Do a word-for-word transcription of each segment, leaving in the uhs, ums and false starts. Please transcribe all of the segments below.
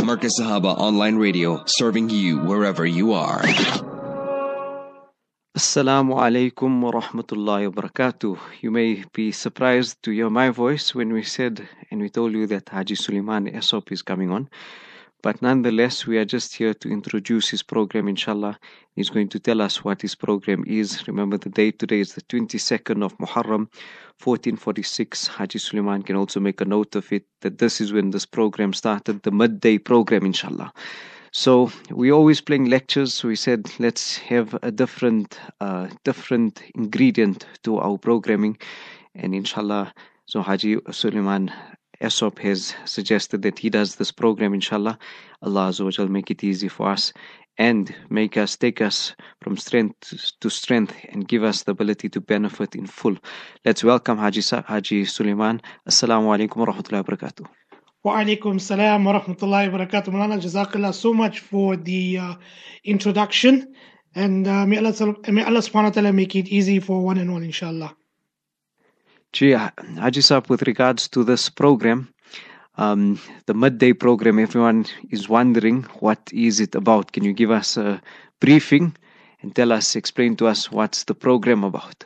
Marcus Sahaba Online Radio, serving you wherever you are. Assalamu alaikum wa rahmatullahi wa barakatuh. You may be surprised to hear my voice when we said and we told you that Haji Suleiman Esop is coming on. But nonetheless, we are just here to introduce his program, inshallah. He's going to tell us what his program is. Remember the date today is the twenty-second of Muharram, fourteen forty-six. Haji Suleiman can also make a note of it, that this is when this program started, the midday program, inshallah. So we always playing lectures. So we said, let's have a different, uh, different ingredient to our programming. And inshallah, so Haji Suleiman Esop has suggested that he does this program, inshallah. Allah Azza wa Jal make it easy for us and make us, take us from strength to strength and give us the ability to benefit in full. Let's welcome Haji, Haji Suleiman. Assalamu alaikum wa rahmatullahi wa barakatuh. Wa alaikum salam wa rahmatullahi wa barakatuh. Mulana, Jazakallah so much for the uh, introduction. And uh, may, Allah, may Allah subhanahu wa ta'ala make it easy for one and all, inshallah. Gee, Haji Saab, with regards to this program, um, the midday program, everyone is wondering what is it about. Can you give us a briefing and tell us, explain to us what's the program about?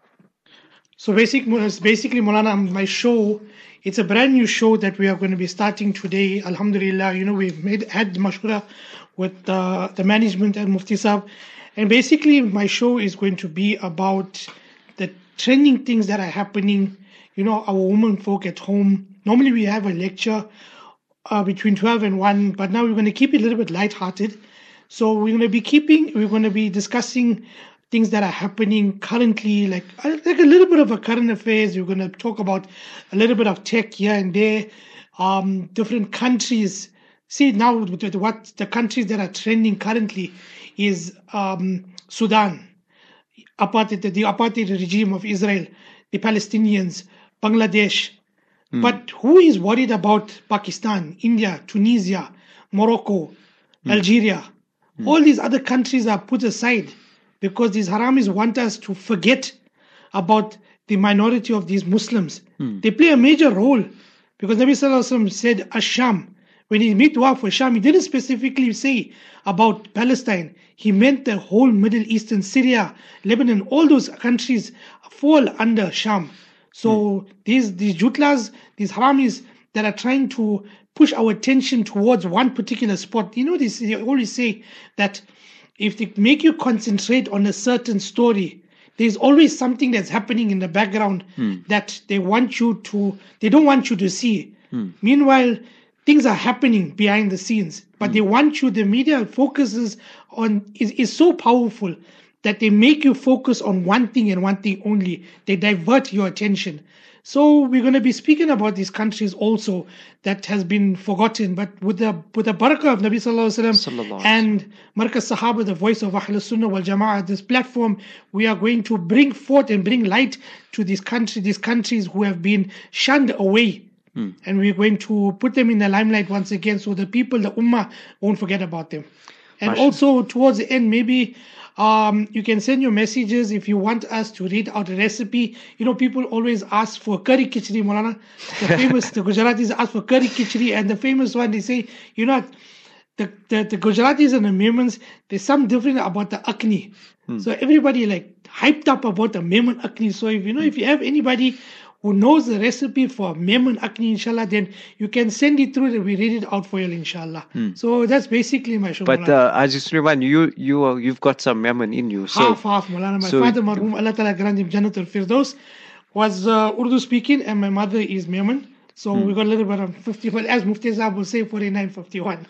So basic, basically, Maulana, my show, it's a brand new show that we are going to be starting today. Alhamdulillah, you know, we've made had mashkura with uh, the management and Mufti Saab. And basically, my show is going to be about the trending things that are happening, you know, our women folk at home. Normally we have a lecture uh, between twelve and one, but now we're going to keep it a little bit lighthearted. So we're going to be keeping, we're going to be discussing things that are happening currently, like, like a little bit of a current affairs. We're going to talk about a little bit of tech here and there, um, different countries. See, now what the countries that are trending currently is um, Sudan, apartheid, the apartheid regime of Israel, the Palestinians, Bangladesh. Mm. But who is worried about Pakistan, India, Tunisia, Morocco, mm. Algeria? Mm. All these other countries are put aside because these Haramis want us to forget about the minority of these Muslims. Mm. They play a major role because Nabi Sallallahu Alaihi Wasallam said Ash-Sham. When he made dua for Sham, he didn't specifically say about Palestine. He meant the whole Middle East and Syria, Lebanon, all those countries fall under Sham. So mm. these these jutlas, these haramis that are trying to push our attention towards one particular spot, you know, this, they always say that if they make you concentrate on a certain story, there's always something that's happening in the background mm. that they want you to, they don't want you to see. Mm. Meanwhile, things are happening behind the scenes, but mm. they want you, the media focuses on, is, is so powerful that they make you focus on one thing and one thing only. They divert your attention. So we're going to be speaking about these countries also that has been forgotten, but with the with the barakah of Nabi Sallallahu Alaihi Wasallam and Markaz Sahaba, the voice of Ahlus Sunnah wal Jama'ah, this platform, we are going to bring forth and bring light to these countries, these countries who have been shunned away. Hmm. And we're going to put them in the limelight once again so the people, the Ummah, won't forget about them. And Mashallah. Also towards the end, maybe um, you can send your messages if you want us to read out a recipe. You know, people always ask for curry khichdi, Maulana. The famous, the Gujaratis ask for curry khichdi, and the famous one, they say, you know, the, the, the Gujaratis and the Memons, there's some different about the akni. Hmm. So everybody like hyped up about the Memon akni. So if you know, if you have anybody who knows the recipe for Memon akni, inshallah, then you can send it through and we read it out for you, inshallah. Hmm. So that's basically my show. But uh, Haji Suleiman, you, you, uh, you've got some Memon in you. So, half, half, Maulana. My so father, marhum, Allah Ta'ala grant him Jannatul Firdaus, was uh, Urdu speaking, and my mother is Memon. So hmm. we got a little bit of fifty, but as Mufti Saab will say, forty-nine fifty-one.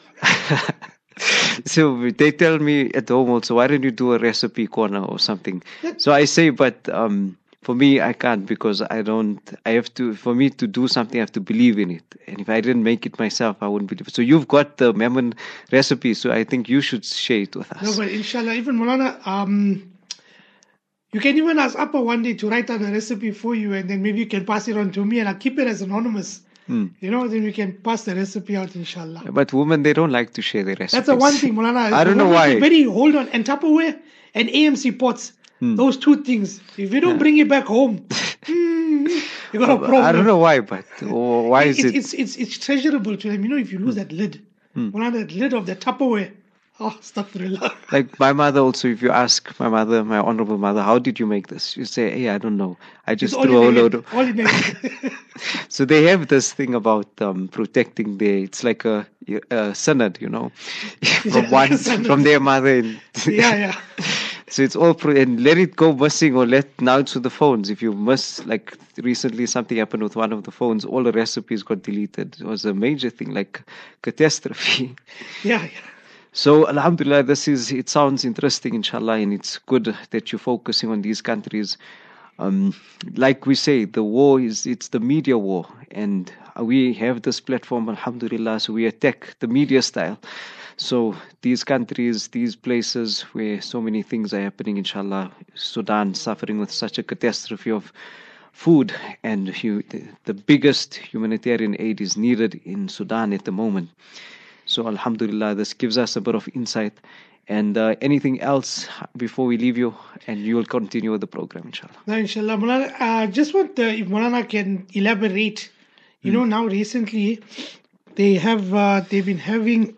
So they tell me at home also, why don't you do a recipe corner or something? So I say, but um, for me, I can't because I don't, I have to, for me to do something, I have to believe in it. And if I didn't make it myself, I wouldn't believe it. So you've got the Memon recipe, so I think you should share it with us. No, but inshallah, even Maulana, um, you can even ask Appa one day to write out a recipe for you and then maybe you can pass it on to me and I'll keep it as anonymous. Hmm. You know, then we can pass the recipe out, inshallah. But women, they don't like to share their recipes. That's the one thing, Maulana. I don't know why. Very, hold on. And Tupperware and A M C pots. Hmm. Those two things. If you don't yeah. bring it back home, mm, you got a problem. I don't know why, but why is it, it? It's, it's, it's treasurable to them. You know, if you lose hmm. that lid, Hmm. One of the lid of the Tupperware. Oh, astaghfirullah. Like my mother also, if you ask my mother, my honorable mother, how did you make this? You say, hey, I don't know. I just it's threw a load of... All in the So they have this thing about um, protecting their, it's like a, a sanad, you know, from yeah, one, like from their mother. And yeah, yeah. So it's all, pro- and let it go missing or let, now it's with the phones. If you miss, like recently something happened with one of the phones, all the recipes got deleted. It was a major thing, like catastrophe. Yeah, yeah. So, alhamdulillah, this is, it sounds interesting, inshallah, and it's good that you're focusing on these countries. Um, like we say, the war is, it's the media war, and we have this platform, alhamdulillah, so we attack the media style. So, these countries, these places where so many things are happening, inshallah, Sudan suffering with such a catastrophe of food, and hu- the, the biggest humanitarian aid is needed in Sudan at the moment. So, alhamdulillah, this gives us a bit of insight. And uh, anything else before we leave you, and you will continue with the program, inshallah. No, inshallah. Mulana, I uh, just want uh, if Mulana can elaborate. You mm. know, now recently they have uh, they've been having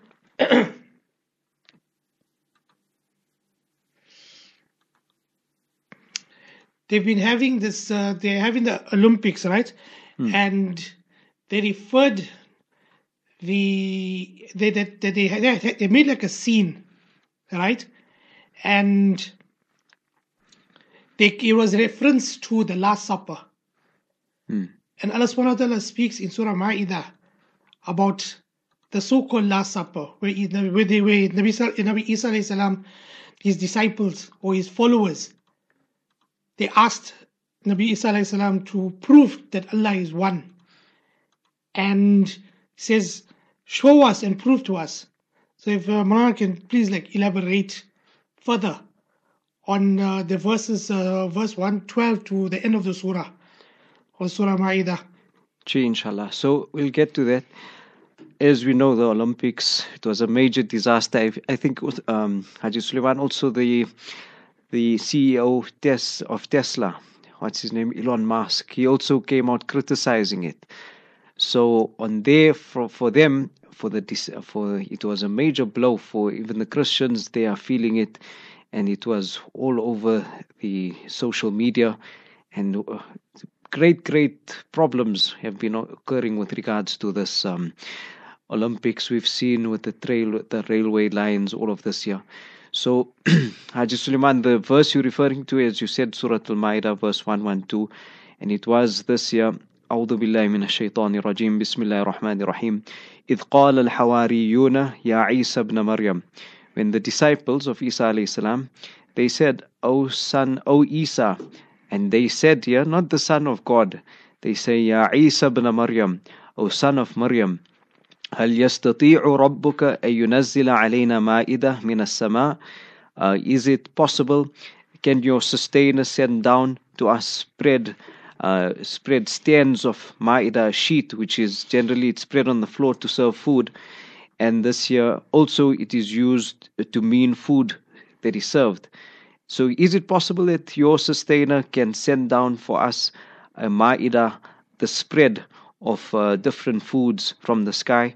they've been having this. Uh, they're having the Olympics, right? Mm. And they referred the they that they, they they they made like a scene. Right, and they, it was reference to the Last Supper, hmm. and Allah subhanahu wa ta'ala speaks in Surah Ma'idah about the so-called Last Supper, where, where they where Nabi, Nabi Isa alayhi salam, his disciples or his followers, they asked Nabi Isa alayhi salam to prove that Allah is one, and says, "Show us and prove to us." So if uh, Mulana can please like elaborate further on uh, the verses, uh, verse one twelve to the end of the surah, or Surah Ma'idah. Gee, inshallah. So we'll get to that. As we know, the Olympics, it was a major disaster. I, I think um, Haji Suleiman, also the the C E O Tes, of Tesla, what's his name, Elon Musk, he also came out criticizing it. So on there, for, for them, for the for it was a major blow for even the Christians. They are feeling it, and it was all over the social media, and uh, great great problems have been occurring with regards to this um, Olympics. We've seen with the trail the railway lines all of this year. So Haji Suleiman, the verse you're referring to, as you said, Surah Al-Ma'idah verse one twelve, and it was this year. أعوذ بالله من الشيطان الرجيم بسم الله الرحمن الرحيم إذ قال الحواريون يا عيسى ابن مريم. When the disciples of Isa alayhi salam, they said, O son, O Isa, and they said here, not the son of God, they say, Ya Isa ibn Maryam, O son of Maryam, هل يستطيع ربك أن ينزل علينا مائدة من السماء? uh, Is it possible, can your sustainer send down to us bread, Uh, spread stands of Ma'idah, sheet, which is generally it's spread on the floor to serve food. And this year also it is used to mean food that is served. So is it possible that your sustainer can send down for us a Ma'idah, the spread of uh, different foods from the sky?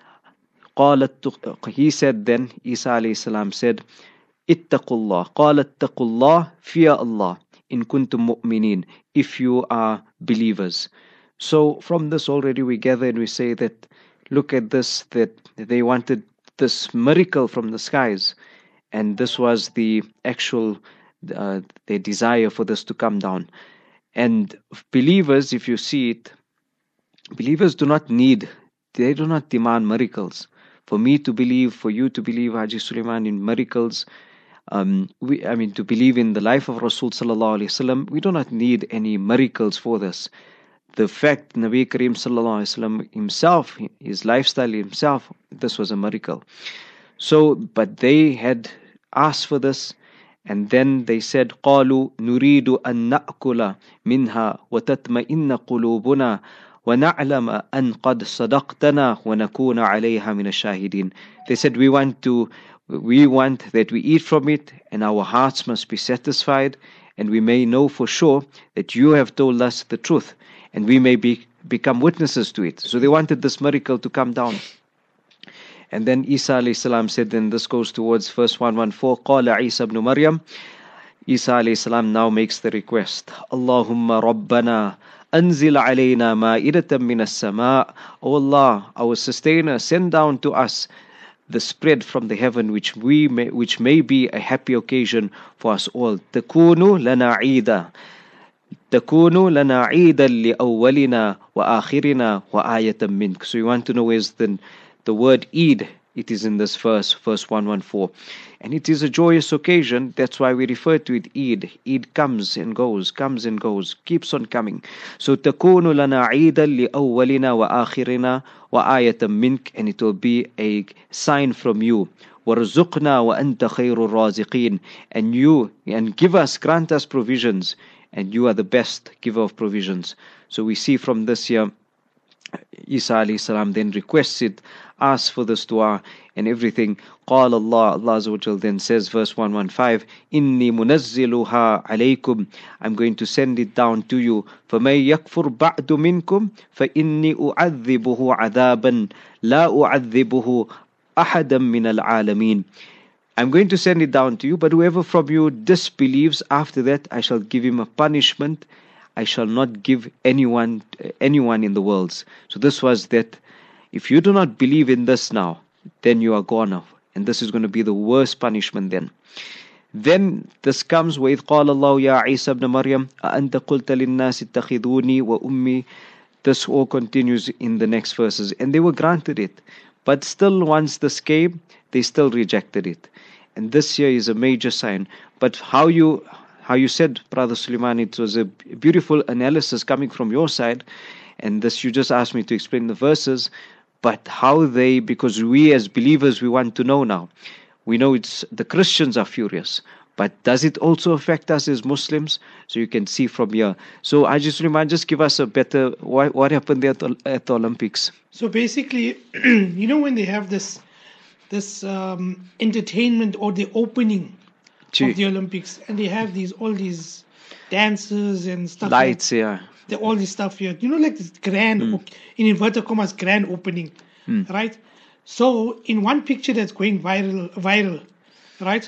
He said then, Isa alayhi salam said, Ittaqullah. قال اتقوا الله, fear Allah. In kuntum mu'minin, if you are believers. So from this already we gather and we say that, look at this, that they wanted this miracle from the skies, and this was the actual uh, their desire for this to come down. And believers, if you see it, believers do not need, they do not demand miracles. For me to believe, for you to believe, Haji Suleiman, in miracles, Um, we, I mean, to believe in the life of Rasul sallallahu alaihi wasallam, we do not need any miracles for this. The fact Nabi Kareem sallallahu alaihi wasallam himself, his lifestyle himself, this was a miracle. So, but they had asked for this, and then they said, قالوا نريد أن نأكل منها وتطمئن قلوبنا وَنَعْلَمَ أَنْ قَدْ صَدَقْتَنَا وَنَكُونَ عَلَيْهَا مِنَ الشَّاهِدِينَ. They said, we want to, we want that we eat from it, and our hearts must be satisfied, and we may know for sure that you have told us the truth, and we may be become witnesses to it. So they wanted this miracle to come down. And then Isa alayhi salam said, then this goes towards verse one fourteen, قال عيسى ابن مريم. Isa alayhi salam now makes the request, Allahumma Rabbana anzil alayna ma'idatan min as-sama'. O Allah, our sustainer, send down to us the spread from the heaven, which we may, which may be a happy occasion for us all. Takunu lana 'ida. Takunu lana 'idan li awwalina wa akhirina wa ayatan mink. So you want to know where's the the word Eid? It is in this verse, verse one fourteen. And it is a joyous occasion. That's why we refer to it Eid. Eid comes and goes, comes and goes, keeps on coming. So تَكُونُ لَنَا عِيدًا لِأَوَّلِنَا وَآخِرِنَا وَآيَةً مِنْكَ. And it will be a sign from you. وَارْزُقْنَا وَأَنْتَ خَيْرُ الرَّازِقِينَ. And you, and give us, grant us provisions. And you are the best giver of provisions. So we see from this here, Isa alayhi salam then requests it, asks for this dua and everything. قال Allah, Allah Azza wa Jal then says, verse one fifteen, إِنِّي مُنَزِّلُهَا عَلَيْكُمْ. I'm going to send it down to you. فَمَن يَكْفُرْ بَعْدُ مِنْكُمْ فَإِنِّي أُعَذِّبُهُ عَذَابًا لَا أُعَذِّبُهُ أَحَدًا مِنَ الْعَالَمِينَ. I'm going to send it down to you, but whoever from you disbelieves after that, I shall give him a punishment I shall not give anyone anyone in the worlds. So this was that if you do not believe in this now, then you are gone off. And this is going to be the worst punishment then. Then this comes with قال الله يا عيسى ابن مريم أأنت قلت للناس اتخذوني وأمي. This all continues in the next verses. And they were granted it. But still once this came, they still rejected it. And this here is a major sign. But how you how you said, Brother Suleiman, it was a beautiful analysis coming from your side. And this you just asked me to explain the verses. But how they, because we as believers, we want to know now. We know it's the Christians are furious. But does it also affect us as Muslims? So you can see from here. So Haji Suleiman, just give us a better, what, what happened there at the, at the Olympics? So basically, you know when they have this this um, entertainment or the opening Gee. of the Olympics, and they have these all these dances and stuff. Lights, like, yeah. The, all this stuff here. You know, like this grand, mm. in inverted commas, grand opening, mm. right? So in one picture that's going viral, viral, right?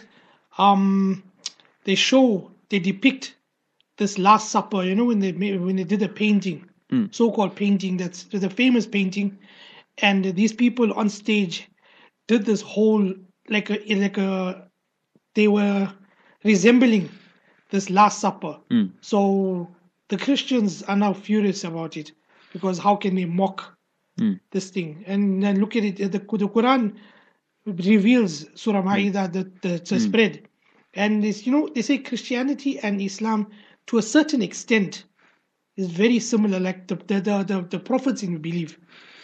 Um, they show, they depict this Last Supper. You know, when they made, when they did a painting, mm. so-called painting, that's the famous painting, and these people on stage did this whole like a like a they were resembling this Last Supper. Mm. So the Christians are now furious about it because how can they mock mm. this thing? And then look at it, the, the Quran reveals Surah Ma'idah, the, the, the mm. spread. And this, you know, they say Christianity and Islam to a certain extent is very similar, like the the, the, the, the prophets in belief.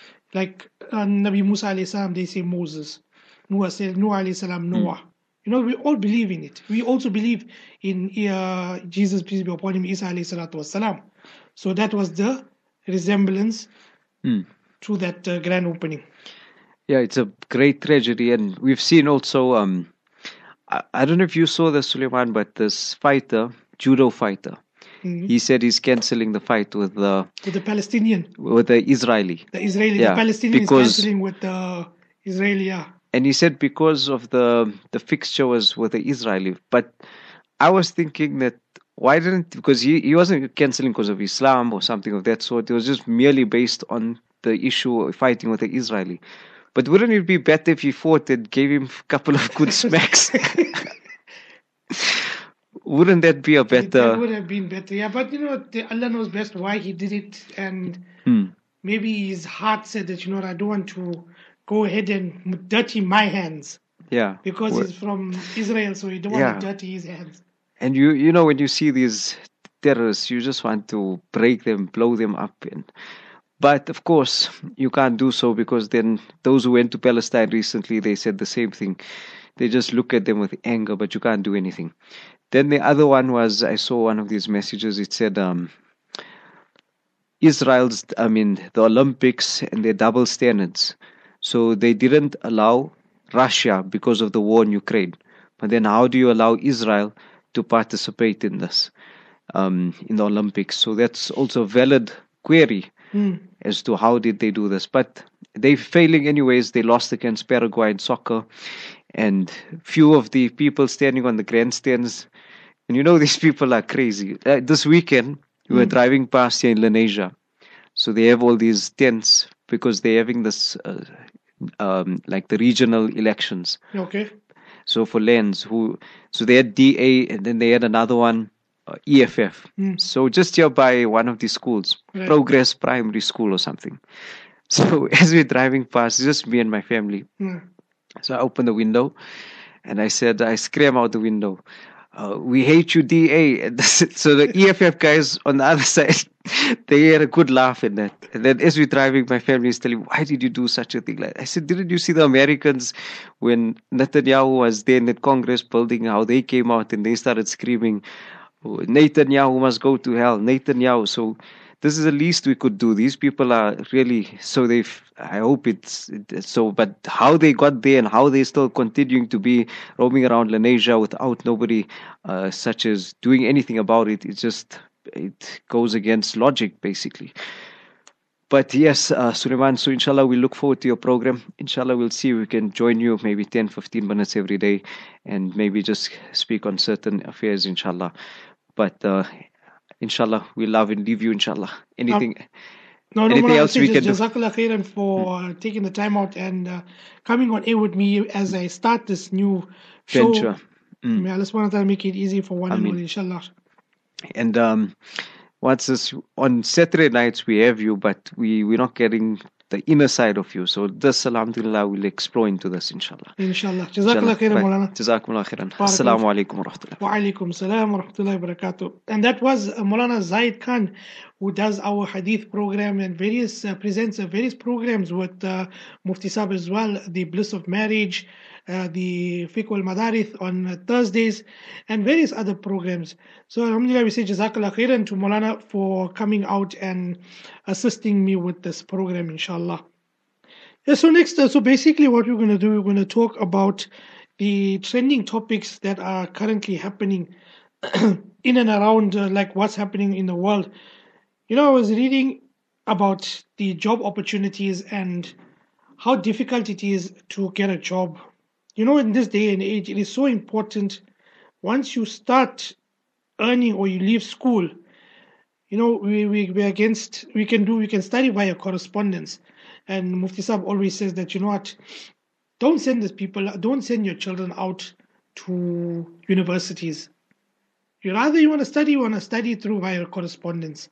Like uh, Nabi Musa alayhi salam, they say Moses. Noah said, Noah alayhi salam, Noah. Mm. You know, we all believe in it. We also believe in uh, Jesus, peace be upon him, Isa alayhi salatu wasalam. So that was the resemblance mm. to that uh, grand opening. Yeah, it's a great tragedy. And we've seen also, um, I, I don't know if you saw this, Suleiman, but this fighter, judo fighter, mm-hmm. he said he's cancelling the fight with the... With the Palestinian. With the Israeli. The Israeli, yeah, the Palestinian because, is cancelling with the Israeli, yeah. And he said because of the the fixture was with the Israeli. But I was thinking that why didn't, because he, he wasn't cancelling because of Islam or something of that sort. It was just merely based on the issue of fighting with the Israeli. But wouldn't it be better if he fought and gave him a couple of good smacks? Wouldn't that be a better... That would have been better, yeah. But you know, Allah knows best why he did it. And hmm. maybe his heart said that, you know, I don't want to go ahead and dirty my hands. Yeah. Because well, he's from Israel, so you don't want yeah. to dirty his hands. And you you know, when you see these terrorists, you just want to break them, blow them up. And, but of course, you can't do so because then those who went to Palestine recently, they said the same thing. They just look at them with anger, but you can't do anything. Then the other one was, I saw one of these messages, it said, um, Israel's, I mean, the Olympics and their double standards. So they didn't allow Russia because of the war in Ukraine. But then how do you allow Israel to participate in this, um, in the Olympics? So that's also a valid query. Mm. as to how did they do this. But they're failing anyways. They lost against Paraguay in soccer. And few of the people standing on the grandstands, and you know these people are crazy. Uh, this weekend, we were Mm. driving past here in Lenasia. So they have all these tents because they're having this, uh, um, like the regional elections. Okay. So for Lens, who, so they had D A, and then they had another one, uh, E F F. Mm. So just here by one of these schools, Right. Progress Primary School or something. So as we're driving past, it's just me and my family. Mm. So I opened the window, and I said, I scream out the window, uh, "We hate you, D A." And that's it. So the E F F guys on the other side, they had a good laugh in that. And then as we're driving, my family is telling, "Why did you do such a thing?" Like I said, didn't you see the Americans when Netanyahu was there in the Congress building, how they came out and they started screaming, "Oh, Netanyahu must go to hell, Netanyahu." So this is the least we could do. These people are really, so they've, I hope it's, it's so, but how they got there and how they still continuing to be roaming around Lenasia without nobody uh, such as doing anything about it, it just, it goes against logic basically. But yes, uh, Suleiman, so inshallah we look forward to your program. Inshallah we'll see if we can join you maybe ten, fifteen minutes every day and maybe just speak on certain affairs, inshallah. But uh, inshallah, we love and leave you, inshallah. Anything, No, no, anything Mulana, else we can do? Jazakallah khairan for uh, taking the time out and uh, coming on air with me as I start this new show. Venture. Mm. May Allah subhanahu wa ta'ala make it easy for one and Ameen. all, inshallah. And um, what's this? On Saturday nights we have you, but we we're not getting the inner side of you. So this, alhamdulillah, we'll explore into this, inshallah. Inshallah. Jazakallah khairan, Right. Mulana. Jazakumullah khairan. Barakallah. Assalamu alaikum wa rahmatullah. Wa alaikum salam wa rahmatullahi wa barakatuh. And that was uh, Maulana Zaid Khan, who does our hadith program and various uh, presents uh, various programs with uh, Mufti Sahib as well, the Bliss of Marriage, uh, the Fiqh al Madarith on uh, Thursdays, and various other programs. So alhamdulillah, we say Jazakallah khairan to Maulana for coming out and assisting me with this program, inshallah. Yeah, so next, uh, so basically what we're going to do, we're going to talk about the trending topics that are currently happening in and around, uh, like what's happening in the world. You know, I was reading about the job opportunities and how difficult it is to get a job. You know, in this day and age, it is so important once you start earning or you leave school, you know, we, we, we're against, we can do, we can study via correspondence. And Mufti Sahib always says that, you know what, don't send these people, don't send your children out to universities. You rather you want to study, you want to study through via correspondence.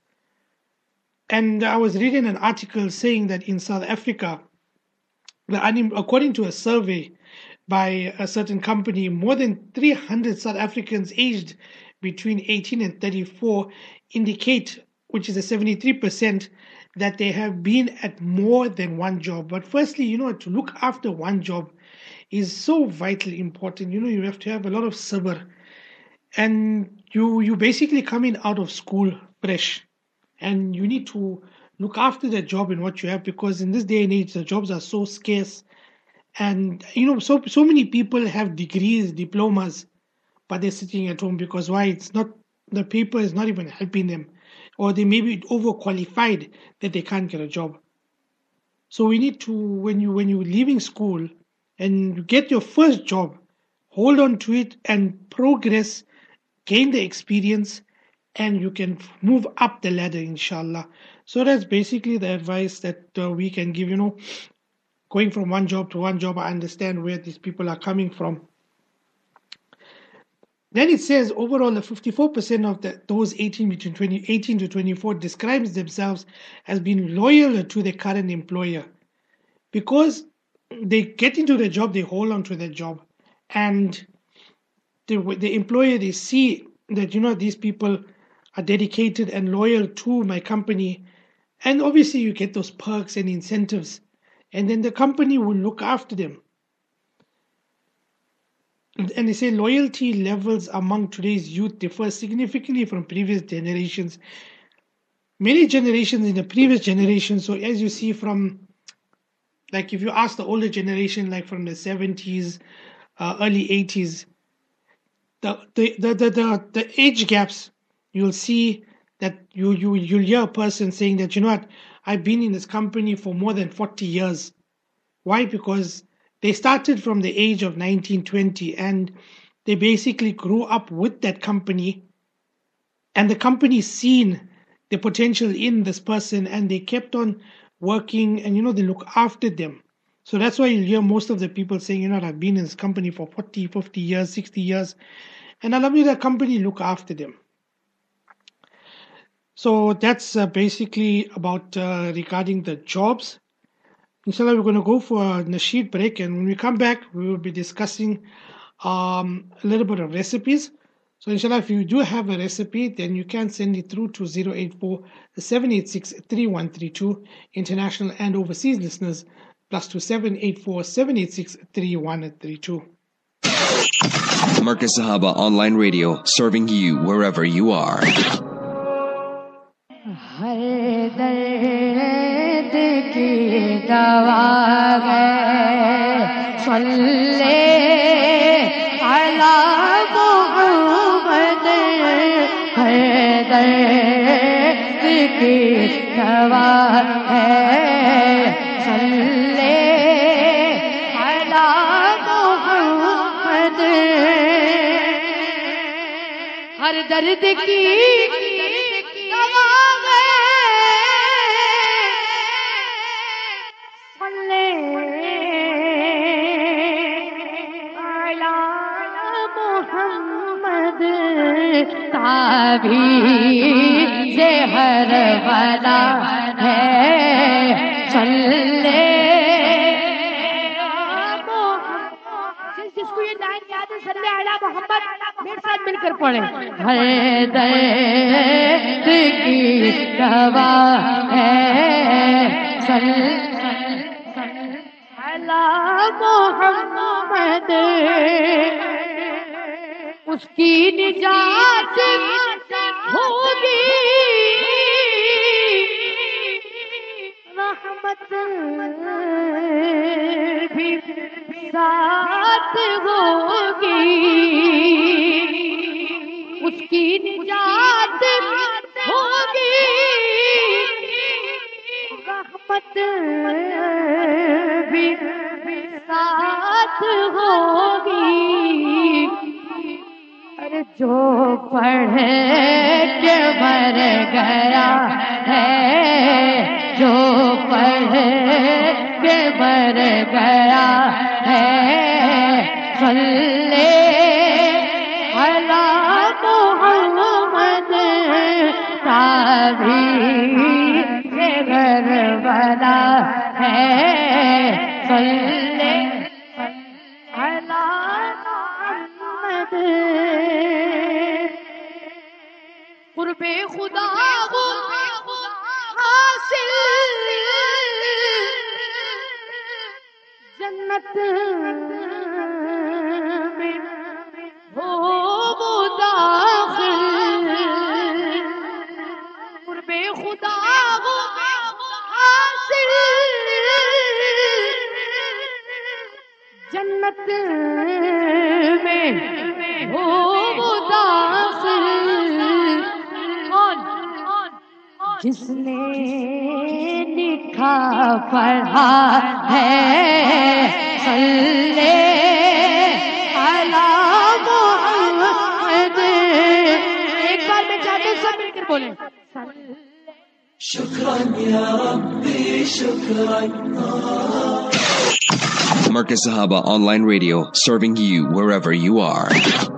And I was reading an article saying that in South Africa, the unem- according to a survey by a certain company, more than three hundred South Africans aged between eighteen and thirty-four indicate, which is a seventy-three percent, that they have been at more than one job. But firstly, you know, to look after one job is so vitally important. You know, you have to have a lot of sabr. And you you basically coming out of school fresh. And you need to look after the job and what you have, because in this day and age, the jobs are so scarce. And, you know, so so many people have degrees, diplomas, but they're sitting at home because why? It's not, the paper is not even helping them. Or they may be overqualified that they can't get a job. So we need to, when you when you're leaving school and you get your first job, hold on to it and progress, gain the experience, and you can move up the ladder, inshallah. So that's basically the advice that uh, we can give. You know, going from one job to one job, I understand where these people are coming from. Then it says overall, fifty-four percent of the, those eighteen between twenty, eighteen to twenty-four describes themselves as being loyal to their current employer, because they get into the job, they hold on to their job, and the the employer, they see that, you know, these people are dedicated and loyal to my company, and obviously you get those perks and incentives, and then the company will look after them. And they say loyalty levels among today's youth differ significantly from previous generations. Many generations in the previous generation, so as you see from, like if you ask the older generation, like from the seventies, uh, early eighties, the the, the, the, the the age gaps, you'll see that you, you, you'll hear a person saying that, you know what, I've been in this company for more than forty years. Why? Because they started from the age of nineteen, twenty, and they basically grew up with that company, and the company seen the potential in this person, and they kept on working, and you know, they look after them. So that's why you hear most of the people saying, you know, I've been in this company for forty, fifty years, sixty years, and Alhamdulillah, the company look after them. So that's uh, basically about uh, regarding the jobs. Inshallah, we're going to go for a nasheed break, and when we come back, we will be discussing um, a little bit of recipes. So inshallah, if you do have a recipe, then you can send it through to zero eight four, seven eight six, three one three two. International and overseas listeners, plus two seven eight four, seven eight six, three one three two. Marcus Sahaba Online Radio, serving you wherever you are. ہر درد کی دوا ہے صلی علی محمد ہر درد کی دوا ہے صلی علی محمد ہر درد کی تعبیر ہر بلا ہے صلی جس کو یہ لائن یاد ہے صلی علی محمد میرے ساتھ مل کر پڑھیں ہر درد کی دوا ہے صلی علی محمد اس کی نجات ہوگی رحمت بھی ساتھ ہوگی اس کی نجات ہوگی رحمت بھی ساتھ ہوگی جو پڑھ کے مر گیا ہے جو پڑھ کے مر گیا ہے صلی علی محمد تعبیر گھر بنا ہے صلی علی محمد قرب خدا ہو حاصل جنت میں ہو وہ داخل قرب خدا ہو حاصل جنت میں ہو وہ داخل جس نے لکھا پڑھا ہے صلی علی محمد ایک بار میں چاہتے سب مل کر بولیں شکران یا ربی شکران Marcus Sahaba Online Radio, serving you wherever you are.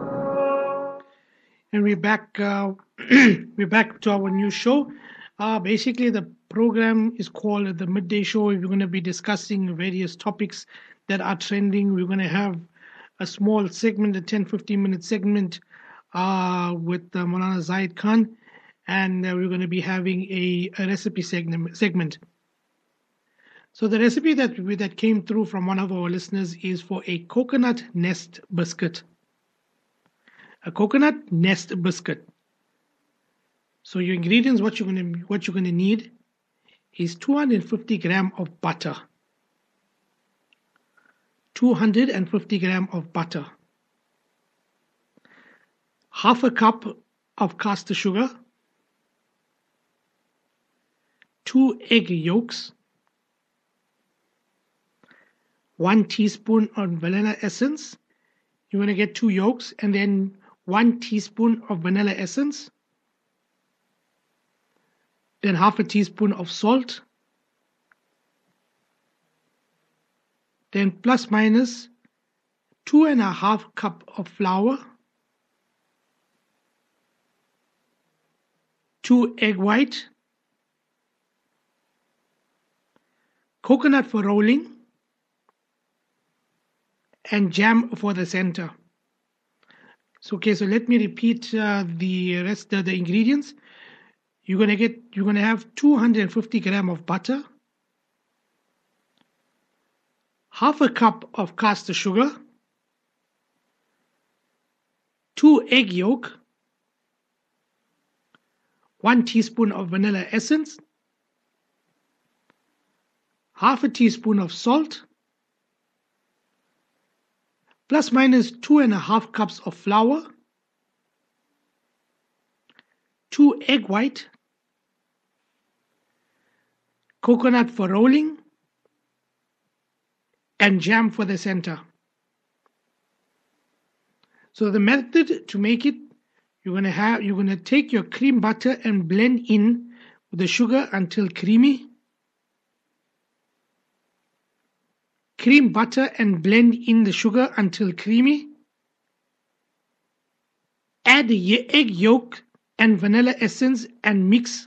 And we're back. Uh, we're back to our new show. Uh, basically, the program is called the Midday Show. We're going to be discussing various topics that are trending. We're going to have a small segment, a ten to fifteen minute segment uh, with uh, Maulana Zaid Khan. And uh, we're going to be having a, a recipe segment. segment. So the recipe that we, that came through from one of our listeners is for a coconut nest biscuit. A coconut nest biscuit. So your ingredients, what you're going to what you're going to need is two hundred fifty grams of butter. two hundred fifty grams of butter. Half a cup of caster sugar. two egg yolks, one teaspoon of vanilla essence. You're going to get two yolks, and then one teaspoon of vanilla essence, then half a teaspoon of salt, then plus minus two and a half cup of flour, two egg white, coconut for rolling, and jam for the center. So okay, so let me repeat uh, the rest of the ingredients. You're gonna get you're gonna have two hundred fifty grams of butter, half a cup of caster sugar, two egg yolk, one teaspoon of vanilla essence, half a teaspoon of salt, plus minus two and a half cups of flour, two egg white, coconut for rolling, and jam for the center. So the method to make it, you're gonna have you're gonna take your cream butter and blend in with the sugar until creamy. Cream butter and blend in the sugar until creamy. Add the egg yolk and vanilla essence and mix.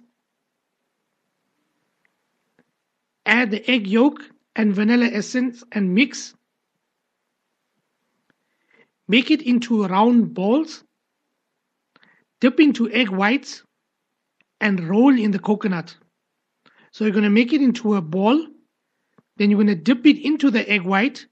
Add the egg yolk and vanilla essence and mix. Make it into round balls. Dip into egg whites and roll in the coconut. So you're going to make it into a ball. Then you're going to dip it into the egg white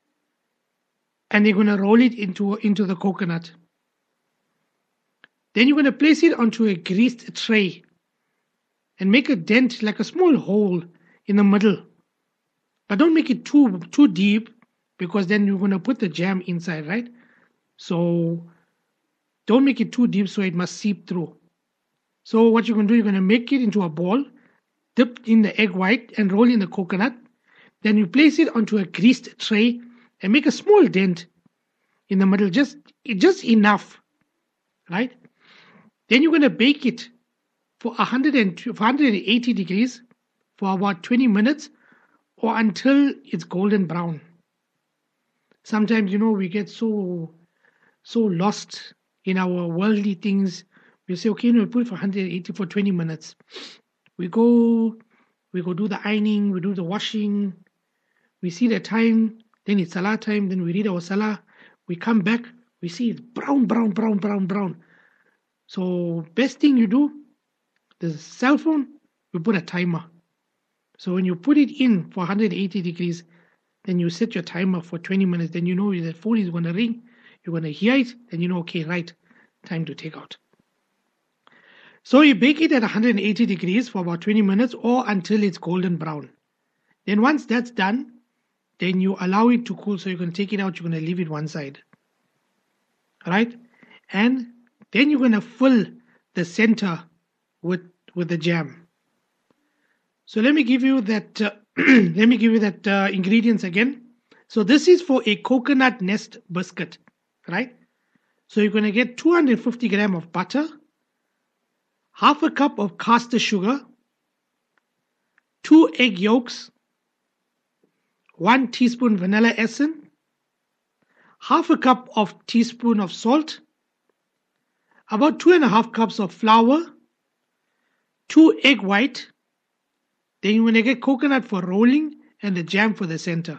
and you're going to roll it into, into the coconut. Then you're going to place it onto a greased tray and make a dent, like a small hole in the middle. But don't make it too, too deep, because then you're going to put the jam inside, right? So don't make it too deep so it must seep through. So what you're going to do, you're going to make it into a ball, dip in the egg white and roll in the coconut. Then you place it onto a greased tray and make a small dent in the middle, just, just enough, right? Then you're going to bake it for one hundred eighty degrees for about twenty minutes or until it's golden brown. Sometimes, you know, we get so, so lost in our worldly things. We say, okay, no, we put it for one hundred eighty for twenty minutes. We go, we go do the ironing, we do the washing. We see the time, then it's salah time, then we read our salah. We come back, we see it's brown, brown, brown, brown, brown. So best thing you do, the cell phone, you put a timer. So when you put it in for one hundred eighty degrees, then you set your timer for twenty minutes. Then you know that phone is going to ring. You're going to hear it. Then you know, okay, right, time to take out. So you bake it at one hundred eighty degrees for about twenty minutes or until it's golden brown. Then once that's done, then you allow it to cool. So you're going to take it out. You're going to leave it one side. All right? And then you're going to fill the center with, with the jam. So let me give you that, uh, let me give you that uh, ingredients again. So this is for a coconut nest biscuit, right? So you're going to get two hundred fifty grams of butter, half a cup of caster sugar, two egg yolks, one teaspoon vanilla essence, half a cup of teaspoon of salt, about two and a half cups of flour, two egg white. Then you're going to get coconut for rolling and the jam for the center.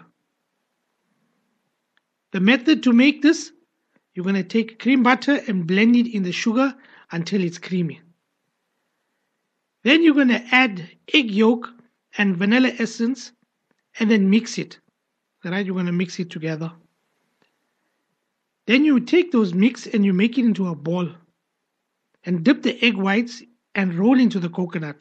The method to make this, you're going to take cream butter and blend it in the sugar until it's creamy. Then you're going to add egg yolk and vanilla essence and then mix it. All right, you're going to mix it together. Then you take those mix and you make it into a ball and dip the egg whites and roll into the coconut.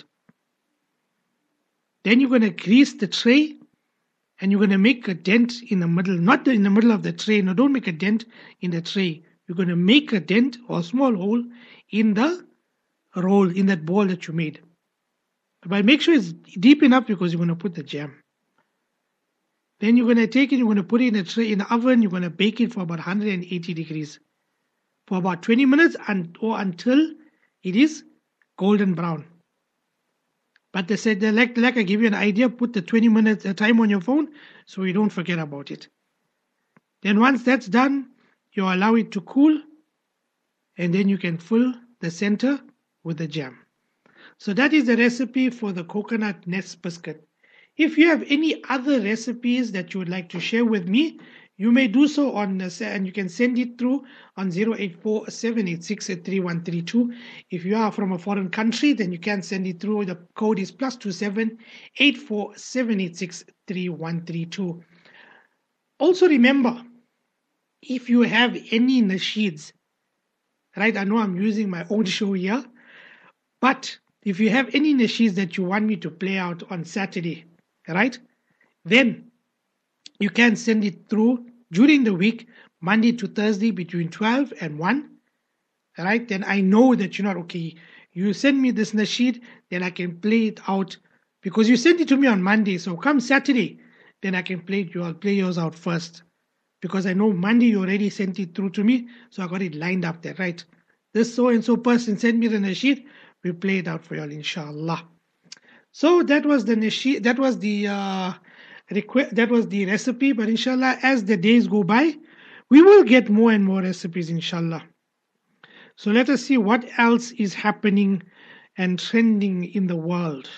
Then you're going to grease the tray and you're going to make a dent in the middle, not in the middle of the tray. No, don't make a dent in the tray. You're going to make a dent or a small hole in the roll, in that ball that you made. But make sure it's deep enough because you're going to put the jam. Then you're going to take it, you're going to put it in a tray in the oven, you're going to bake it for about one hundred eighty degrees for about twenty minutes and, or until it is golden brown. But they said, like, like I give you an idea, put the twenty minutes time on your phone so you don't forget about it. Then once that's done, you allow it to cool and then you can fill the center with the jam. So that is the recipe for the coconut nest biscuit. If you have any other recipes that you would like to share with me, you may do so on, uh, and you can send it through on zero eight four, seven eight six, three one three two. If you are from a foreign country, then you can send it through. The code is plus two seven eight four seven eight six three one three two. Also remember, if you have any nasheeds, right? I know I'm using my own show here, but if you have any nasheeds that you want me to play out on Saturday, right? Then you can send it through during the week, Monday to Thursday between twelve and one, right? Then I know that you're not okay. You send me this nasheed, then I can play it out because you sent it to me on Monday. So come Saturday, then I can play it. I'll play yours out first because I know Monday you already sent it through to me. So I got it lined up there, right? This so-and-so person sent me the nasheed. We play it out for y'all, inshallah. So that was the nasheed, that was the uh, requ- that was the recipe. But inshallah, as the days go by, we will get more and more recipes, inshallah. So let us see what else is happening and trending in the world.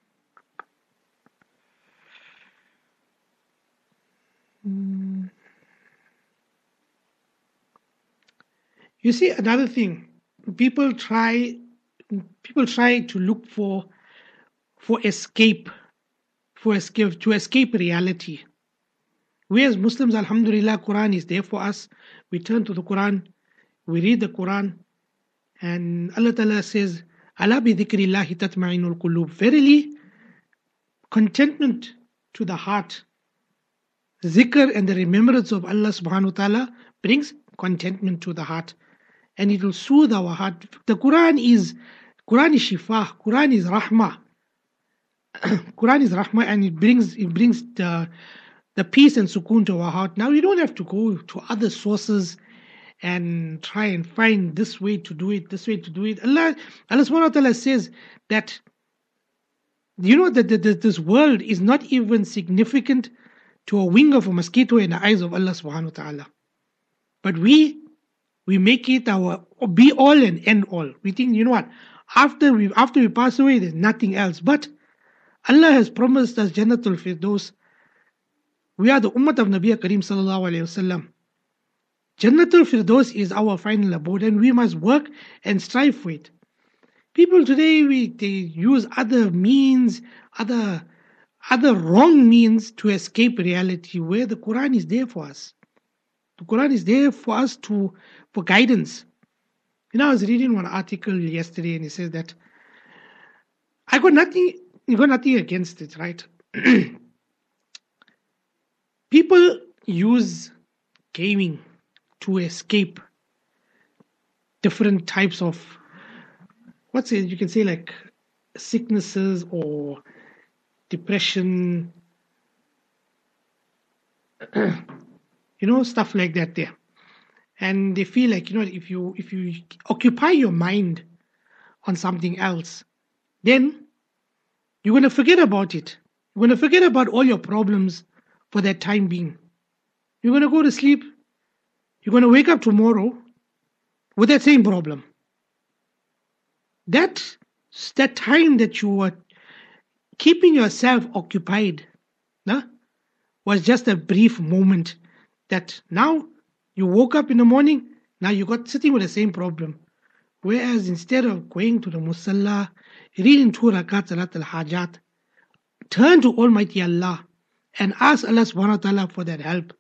Mm. You see, another thing, people try people try to look for for escape, for escape to escape reality. We as Muslims, alhamdulillah, Quran is there for us. We turn to the Quran, we read the Quran, and Allah Ta'ala says, "Ala bi dhikrillahi tatma'inul qulub." Verily, contentment to the heart, zikr and the remembrance of Allah subhanahu wa ta'ala brings contentment to the heart, and it will soothe our heart. The Quran is Quran is shifa, Quran is rahmah. Quran is rahmah, and it brings it brings the the peace and sukoon to our heart. Now you don't have to go to other sources and try and find this way to do it, this way to do it. Allah, Allah subhanahu wa ta'ala says that, you know, that, that, that this world is not even significant to a wing of a mosquito in the eyes of Allah subhanahu wa ta'ala. But we we make it our be all and end all. We think, you know what, after we after we pass away, there's nothing else. But Allah has promised us Jannatul Firdaus. We are the Ummah of Nabi Kareem sallallahu alayhi wasallam. Jannatul Firdaus is our final abode, and we must work and strive for it. People today, we they use other means, other other wrong means to escape reality, where the Quran is there for us. The Quran is there for us to for guidance. You know, I was reading one article yesterday, and it says that I got nothing, I got nothing against it, right? People use gaming to escape different types of, what's it, you can say like sicknesses or depression, you know, stuff like that there. And they feel like, you know, if you if you occupy your mind on something else, then you're going to forget about it. You're going to forget about all your problems for that time being. You're going to go to sleep. You're going to wake up tomorrow with that same problem. That, that time that you were keeping yourself occupied, nah, was just a brief moment that now you woke up in the morning, now you got sitting with the same problem. Whereas instead of going to the musalla, reading two rakat salat al-hajat, turn to Almighty Allah and ask Allah subhanahu wa ta'ala for that help.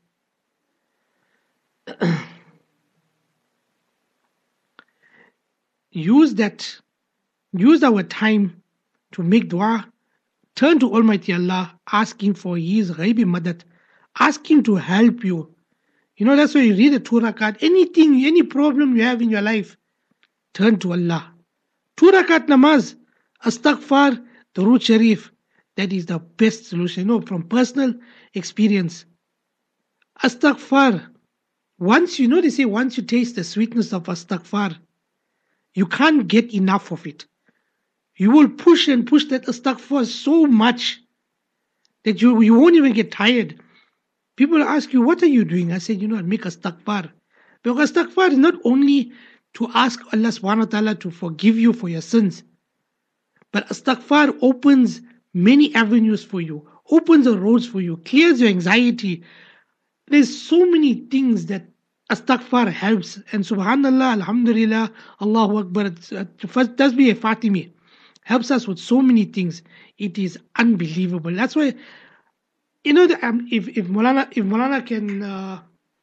Use that, use our time to make dua, turn to Almighty Allah, asking for His ghaibi madad, ask Him to help you. You know, that's why you read the two rakat, anything, any problem you have in your life, turn to Allah. Two rakat namaz, astaghfar, Durood Sharif, that is the best solution. No, from personal experience. Astaghfar. Once you know, they say, once you taste the sweetness of astaghfar, you can't get enough of it. You will push and push that astaghfar so much that you, you won't even get tired. People ask you, what are you doing? I said, you know, I make astaghfar. Because astaghfar is not only to ask Allah subhanahu wa ta'ala to forgive you for your sins, but astaghfar opens many avenues for you, opens the roads for you, clears your anxiety. There's so many things that astaghfar helps. And subhanallah, alhamdulillah, Allahu Akbar, first Tasbih Fatimi helps us with so many things. It is unbelievable. That's why, you know, the, um, if, if Maulana, if Maulana can, uh,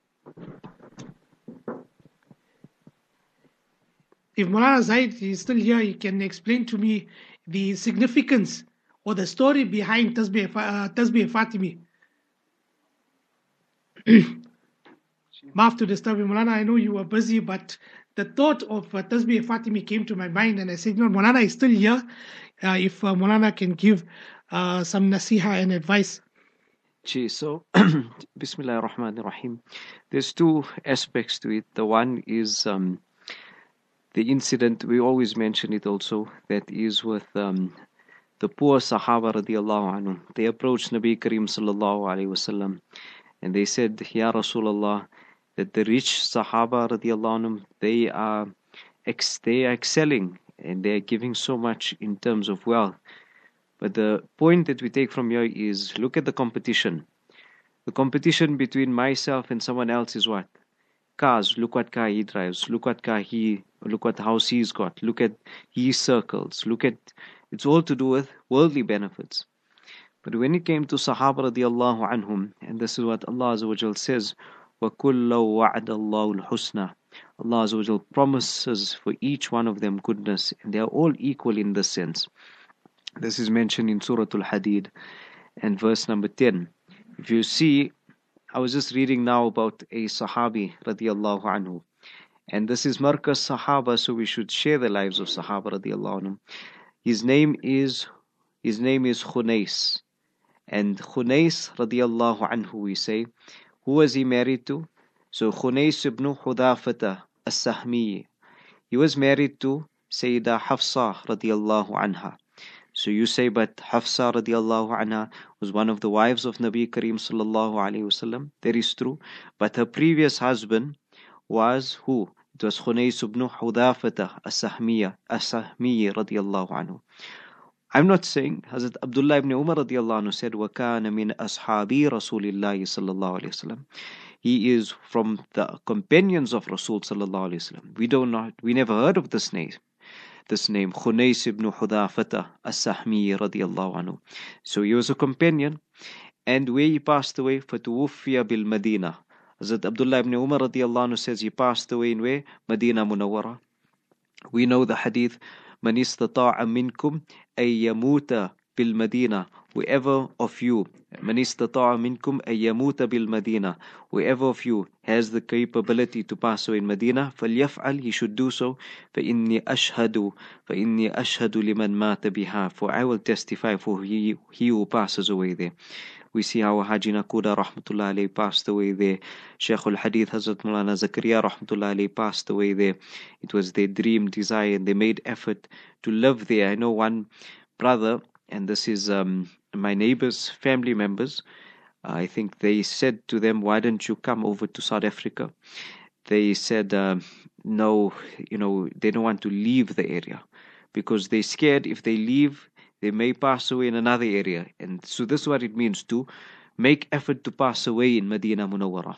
if Maulana Zaid is still here, he can explain to me the significance or the story behind Tasbih, uh, Tasbih Fatimi. Maaf to disturb you, Maulana. I know you were busy, but the thought of uh, Tasbih Fatimi came to my mind, and I said, no, Maulana is still here. Uh, if uh, Maulana can give uh, some nasiha and advice. Gee, so, Bismillah ar-Rahman ar-Rahim. There's two aspects to it. The one is um, the incident, we always mention it also, that is with um, the poor Sahaba radiallahu anhu. They approached Nabi Kareem sallallahu alayhi wasallam, and they said, Ya Rasulullah, that the rich Sahaba radiallahu anhum, they are, ex- they are excelling and they are giving so much in terms of wealth. But the point that we take from here is, look at the competition. The competition between myself and someone else is what? Cars. Look what car he drives. Look what car he, look what house he's got. Look at his circles. Look at, it's all to do with worldly benefits. But when it came to Sahaba radiallahu anhum, and this is what Allah Azza wa Jal says, وَكُلَّ وَعَدَ اللَّهُ الْحُسْنَى. Allah Azza wa Jal promises for each one of them goodness, and they are all equal in this sense. This is mentioned in Surah Al-Hadid and verse number ten. If you see, I was just reading now about a Sahabi radiallahu anhu, and this is Markaz Sahaba, so we should share the lives of Sahaba radiallahu anhu. His name is his name is Khunais, and Khunais radiallahu anhu, we say, who was he married to? So Khunais ibn Hudafata as-Sahmi. He was married to Sayyidah Hafsa radiallahu anha. So you say, but Hafsa radiallahu anha was one of the wives of Nabi Kareem sallallahu alayhi wasallam. That is true. But her previous husband was who? It was Khunais ibn Hudafata as-Sahmiya, as-Sahmi radiallahu anhu. I'm not saying Hazrat Abdullah ibn Umar radiallahu anhu said, وَكَانَ مِنْ أَصْحَابِ رَسُولِ اللَّهِ صَلَّى اللَّهُ عَلَيْهِ وسلم. He is from the companions of Rasul sallallahu alayhi wasallam. We don't know, we never heard of this name. This name, Khunais ibn Hudafata as-Sahmi radiallahu anhu. So he was a companion, and where he passed away, فَتُوُفِّيَ بِالْمَدِينَةِ. Hazrat Abdullah ibn Umar radiallahu anhu says he passed away in where? Medina Munawwara. We know the hadith, مَنِ اسْتَطَاعَ مِنْكُمْ أَن يَمُوتَ بِالْمَدِينَةِ. Whoever of you, مَنِ اسْتَطَاعَ مِنْكُمْ أَن يَمُوتَ بِالْمَدِينَةِ. Whoever of you has the capability to pass away in Medina, فَلْيَفْعَلْ, he should do so. فَإِنِّي أَشْهَدُ فَإِنِّي أَشْهَدُ لِمَنْ مَاتَ بِهَا. For I will testify for he, he who passes away there. We see how Haji Nakuda rahmatullah alayhi passed away there. Shaykh al-Hadith Hazrat Maulana Zakaria rahmatullah alayhi passed away there. It was their dream, desire, and they made effort to live there. I know one brother, and this is um, my neighbors, family members, uh, I think they said to them, why don't you come over to South Africa? They said, uh, no, you know, they don't want to leave the area because they're scared if they leave, they may pass away in another area. And so this is what it means to make effort to pass away in Medina Munawwara.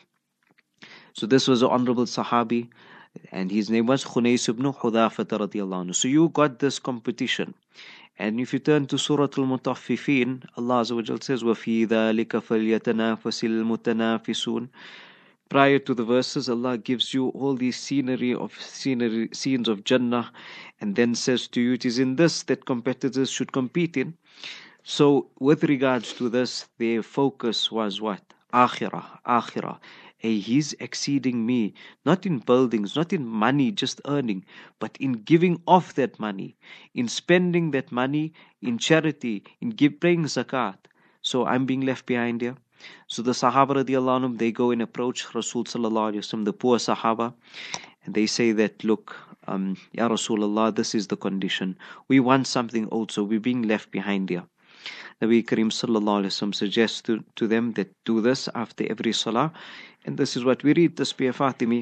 So this was an honorable Sahabi, and his name was Khunais ibn Hudafata radiallahu anhu. So you got this competition. And if you turn to Surah Al-Mutaffifin, Allah Azza wa Jal says, وَفِي ذَلِكَ فَلْيَتَنَافَسِ الْمُتَنَافِسُونَ. Prior to the verses, Allah gives you all these scenery of scenery, scenes of Jannah, and then says to you, it is in this that competitors should compete in. So with regards to this, their focus was what? Akhirah, Akhirah. hey, he's exceeding me, not in buildings, not in money, just earning, but in giving off that money, in spending that money in charity, in give, paying zakat. So I'm being left behind here. So the Sahaba radiallahu anhum, they go and approach Rasul sallallahu alayhi wasallam, the poor Sahaba, and they say that, look, um, Ya Rasulullah, this is the condition. We want something also. We're being left behind here. Nabi Kareem sallallahu alayhi wasallam suggests to, to them that do this after every salah. And this is what we read, Tasbih Fatimi.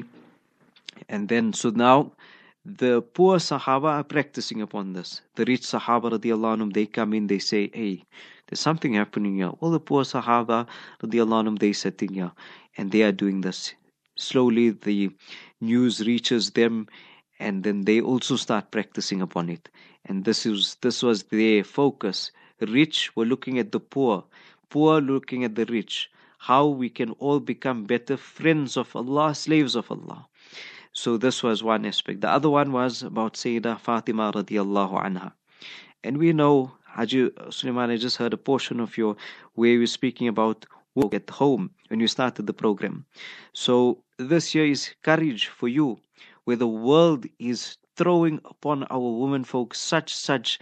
And then, so now, the poor Sahaba are practicing upon this. The rich Sahaba radiallahu anhum, they come in, they say, hey, there's something happening here. All the poor Sahaba radiallahu anhum, they sitting here, and they are doing this. Slowly, the news reaches them, and then they also start practicing upon it. And this is this was their focus. Rich were looking at the poor, poor looking at the rich. How we can all become better friends of Allah, slaves of Allah. So this was one aspect. The other one was about Sayyidah Fatima radiallahu anha. And we know, Haji Sulaiman, I just heard a portion of your where you were speaking about work at home when you started the program. So this year is courage for you, where the world is throwing upon our women folk such such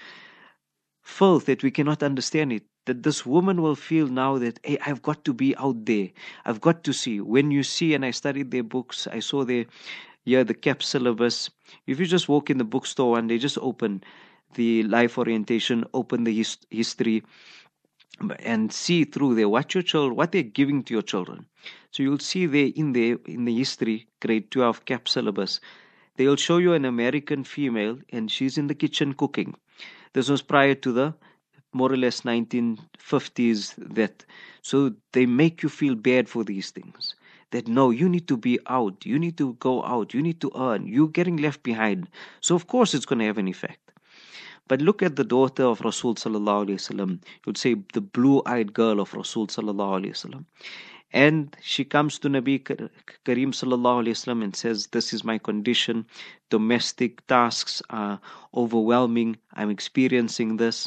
filth that we cannot understand it. That this woman will feel now that, hey, I've got to be out there. I've got to see. When you see, and I studied their books, I saw their, yeah, the C A P syllabus. If you just walk in the bookstore one day, just open the life orientation, open the his, history, and see through there what your children, what they're giving to your children. So you'll see there in there in the history, grade twelve C A P syllabus, they'll show you an American female, and she's in the kitchen cooking. This was prior to the more or less nineteen fifties. That so they make you feel bad for these things. That no, you need to be out, you need to go out, you need to earn. You're getting left behind. So of course it's going to have an effect. But look at the daughter of Rasul sallallahu alaihi wasallam. You'd say the blue-eyed girl of Rasul sallallahu alaihi wasallam. And she comes to Nabi Kareem sallallahu alaihi wasallam and says, this is my condition. Domestic tasks are overwhelming. I'm experiencing this.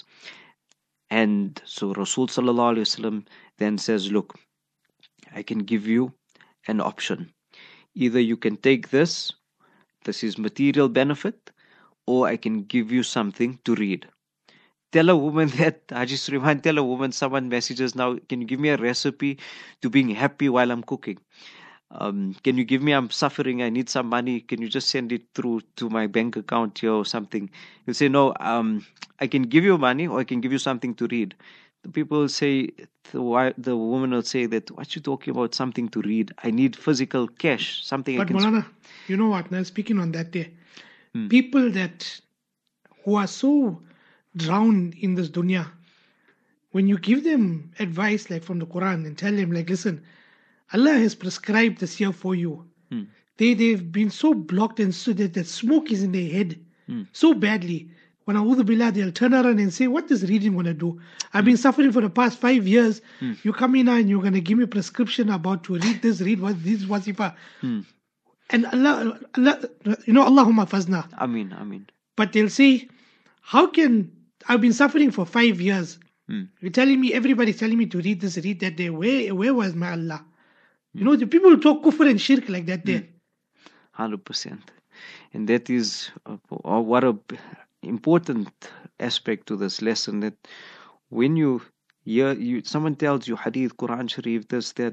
And so Rasul sallallahu alaihi wasallam then says, look, I can give you an option. Either you can take this, this is material benefit, or I can give you something to read. Tell a woman that, Haji Sulaiman, tell a woman, someone messages now, can you give me a recipe to being happy while I'm cooking? Um, can you give me, I'm suffering, I need some money, can you just send it through to my bank account here or something? You'll say, no, um, I can give you money or I can give you something to read. The people will say, the, the woman will say that, what you talking about, something to read? I need physical cash, something but I can... Maulana, you know what, now speaking on that day, hmm. people that, who are so drowned in this dunya, when you give them advice like from the Quran and tell them like, listen, Allah has prescribed this here for you. Hmm. They, they've been so blocked and so that, that smoke is in their head Hmm. so badly. When A'udhu Billah, they'll turn around and say, what is reading going to do? I've been suffering for the past five years. Hmm. You come in and you're going to give me a prescription about to read this, read what this wazifa. Hmm. And Allah, Allah, you know, Allahumma fazna. Ameen, ameen. But they'll say, how can, I've been suffering for five years. Hmm. You're telling me, everybody's telling me to read this, read that day. Where, where was my Allah? You know, the people talk kufr and shirk like that there. one hundred percent. And that is uh, uh, what a important aspect to this lesson, that when you hear, you, someone tells you hadith, Quran Sharif, this, that,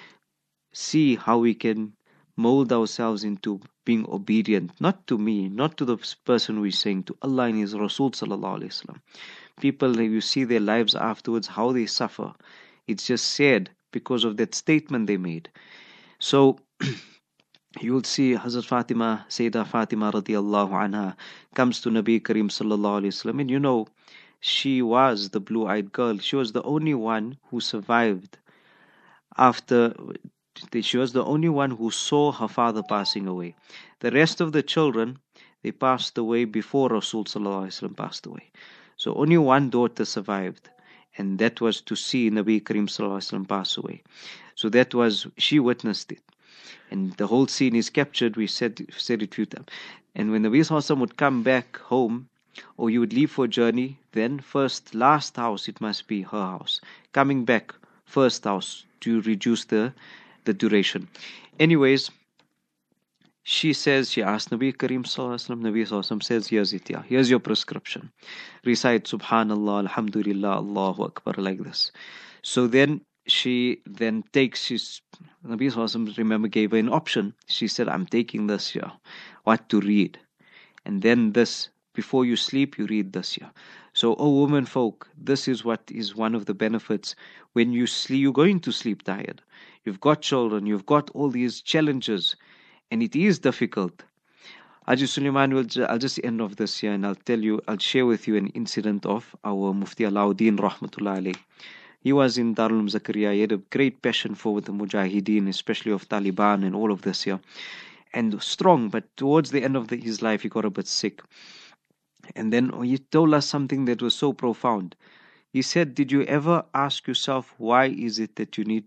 see how we can mold ourselves into being obedient, not to me, not to the person who is saying, to Allah and His Rasul sallallahu alaihi wasallam. People, you see their lives afterwards, how they suffer. It's just sad because of that statement they made. So you'll see Hazrat Fatima, Sayyidah Fatima radiallahu anha, comes to Nabi Kareem sallallahu alayhi wasallam, and you know, she was the blue-eyed girl. She was the only one who survived after, she was the only one who saw her father passing away. The rest of the children, they passed away before Rasul sallallahu alayhi wasallam passed away. So only one daughter survived, and that was to see Nabi Kareem sallallahu alayhi wasallam pass away. So that was, she witnessed it. And the whole scene is captured. We said said it a few times. And when the Nabi sallallahu alayhi wasallam would come back home, or you would leave for a journey, then first, last house, it must be her house. Coming back, first house, to reduce the, the duration. Anyways, she says, she asked Nabi Kareem Sallallahu Alaihi Wasallam, Nabi Sallallahu Alaihi Wasallam says, here's it, yeah, here's your prescription. Recite Subhanallah, Alhamdulillah, Allahu Akbar, like this. So then she then takes, she's, Nabi Sallallahu Alaihi Wasallam, remember, gave her an option. She said, I'm taking this here, what to read. And then this, before you sleep, you read this here. So, oh women folk, this is what is one of the benefits. When you sleep, you're going to sleep tired. You've got children, you've got all these challenges, and it is difficult. Haji Sulaiman, will, I'll just end off this here and I'll tell you, I'll share with you an incident of our Mufti Alauddin Rahmatullah Alayh. He was in Darul Zakaria. He had a great passion for the Mujahideen, especially of Taliban and all of this here. And strong, but towards the end of the, his life, he got a bit sick. And then he told us something that was so profound. He said, did you ever ask yourself, why is it that you need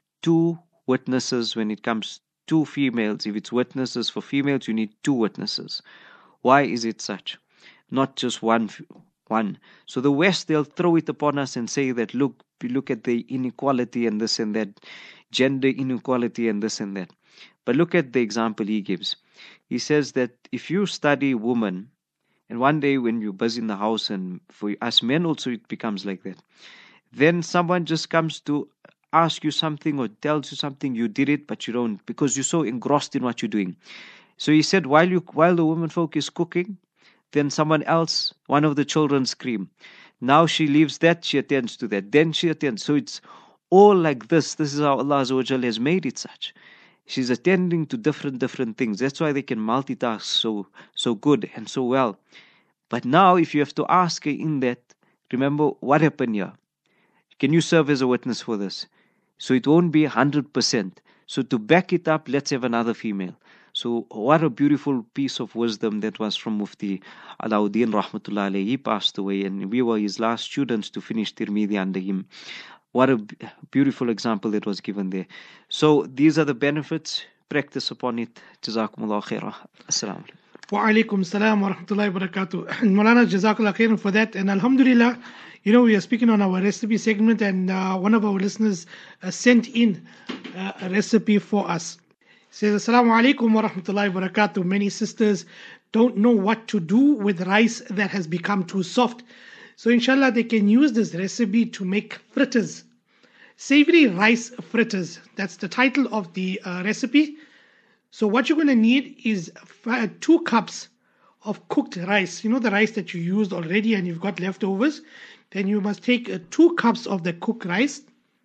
two witnesses when it comes two females? If it's witnesses for females, you need two witnesses. Why is it such? Not just one. One. So the West, they'll throw it upon us and say that, look, we look at the inequality and this and that, gender inequality and this and that. But look at the example he gives. He says that if you study women, and one day when you're busy in the house, and for us men also it becomes like that, then someone just comes to ask you something or tells you something, you did it, but you don't, because you're so engrossed in what you're doing. So he said, while you while the woman folk is cooking, then someone else, one of the children scream. Now she leaves that, she attends to that, then she attends. So it's all like this. This is how Allah Azza wa Jalla has made it such. She's attending to different, different things. That's why they can multitask so, so good and so well. But now if you have to ask her in that, remember what happened here. Can you serve as a witness for this? So it won't be one hundred percent. So to back it up, let's have another female. So what a beautiful piece of wisdom that was from Mufti Alauddin Rahmatullah Alayh. He passed away and we were his last students to finish Tirmidhi under him. What a beautiful example that was given there. So these are the benefits. Practice upon it. Jazakumullah khairah. Assalamu alaikum. Wa alaikum salam wa rahmatullahi wa barakatuh. Maulana, Jazakallah khairan for that. And Alhamdulillah, you know, we are speaking on our recipe segment, and uh, one of our listeners uh, sent in uh, a recipe for us. Says, Assalamu alaikum wa rahmatullahi wa barakatuh. Many sisters don't know what to do with rice that has become too soft. So inshallah, they can use this recipe to make fritters. Savory rice fritters. That's the title of the uh, recipe. So what you're going to need is uh, two cups of cooked rice. You know, the rice that you used already and you've got leftovers. Then you must take uh, two cups of the cooked rice.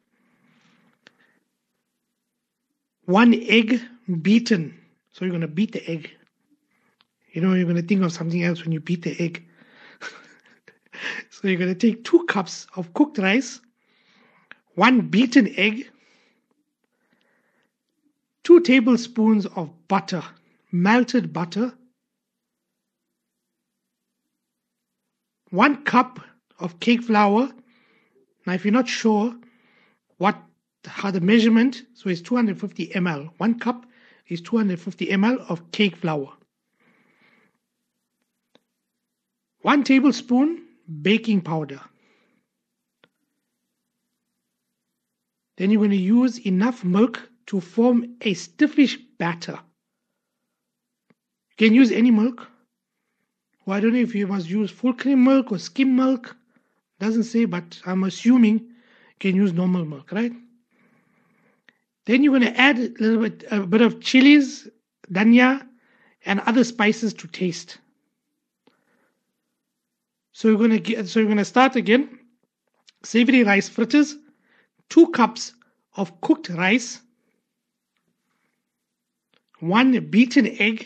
One egg beaten. So you're going to beat the egg. You know, you're going to think of something else when you beat the egg. So you're going to take two cups of cooked rice, one beaten egg, two tablespoons of butter, melted butter, one cup of cake flour. Now, if you're not sure what how the measurement, so it's two hundred fifty milliliters. One cup is two hundred fifty milliliters of cake flour. One tablespoon baking powder. Then you're going to use enough milk to form a stiffish batter. You can use any milk. Well, I don't know if you must use full cream milk or skim milk. Doesn't say, but I'm assuming you can use normal milk, right? Then you're going to add a little bit, a bit of chilies, dhania, and other spices to taste. So you're going to get, so you're going to start again. Savory rice fritters, two cups of cooked rice, one beaten egg,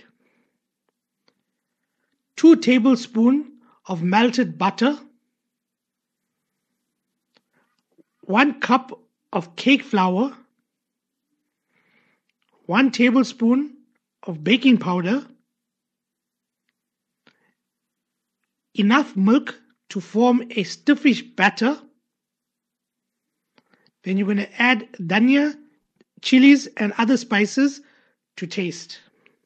two tablespoons of melted butter, one cup of cake flour, one tablespoon of baking powder, enough milk to form a stiffish batter. Then you're going to add dhania, chilies, and other spices to taste.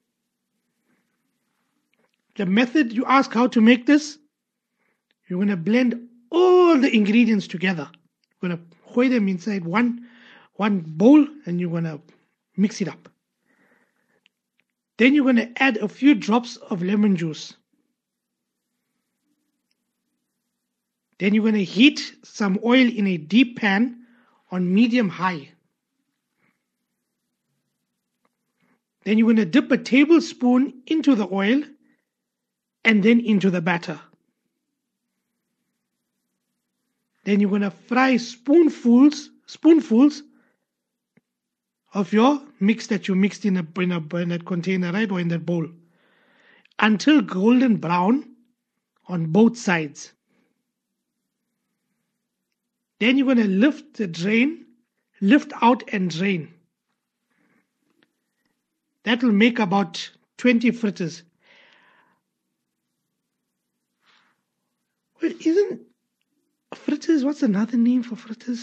The method you ask how to make this, you're going to blend all the ingredients together. You're going to pour them inside one, one bowl and you're going to mix it up. Then you're going to add a few drops of lemon juice. Then you're going to heat some oil in a deep pan on medium high. Then you're going to dip a tablespoon into the oil and then into the batter. Then you're going to fry spoonfuls, spoonfuls of your mix that you mixed in a, in, a, in that container, right, or in that bowl, until golden brown on both sides. Then you're going to lift the drain, lift out and drain. That will make about twenty fritters. Wait, isn't fritters, what's another name for fritters?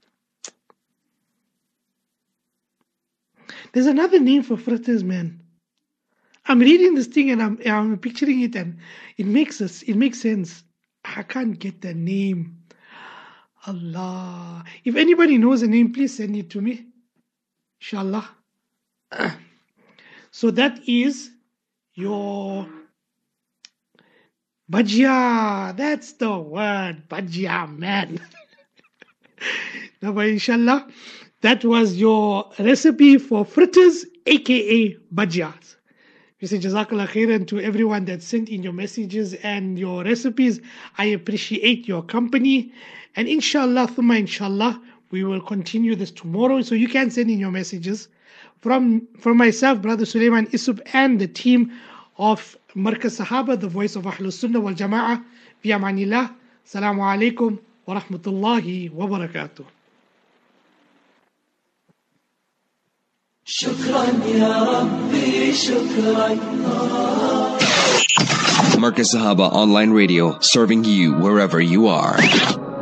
There's another name for fritters, man. I'm reading this thing and I'm I'm picturing it and it makes us it makes sense. I can't get the name. Allah. If anybody knows the name, please send it to me. Inshallah. So that is your bhajia. That's the word. Bhajia, man. Now, inshallah, that was your recipe for fritters, aka bhajiyas. We say Jazakallah khairan to everyone that sent in your messages and your recipes. I appreciate your company. And inshallah, thumma inshallah, we will continue this tomorrow. So you can send in your messages. From, from myself, Brother Sulaiman Isup, and the team of Markaz Sahaba, the voice of Ahlus Sunnah wal Jama'ah. Fi amanillah. Assalamu alaikum wa rahmatullahi wa barakatuh. Shukran ya Rabbi, shukran. Markaz Sahaba Online Radio, serving you wherever you are.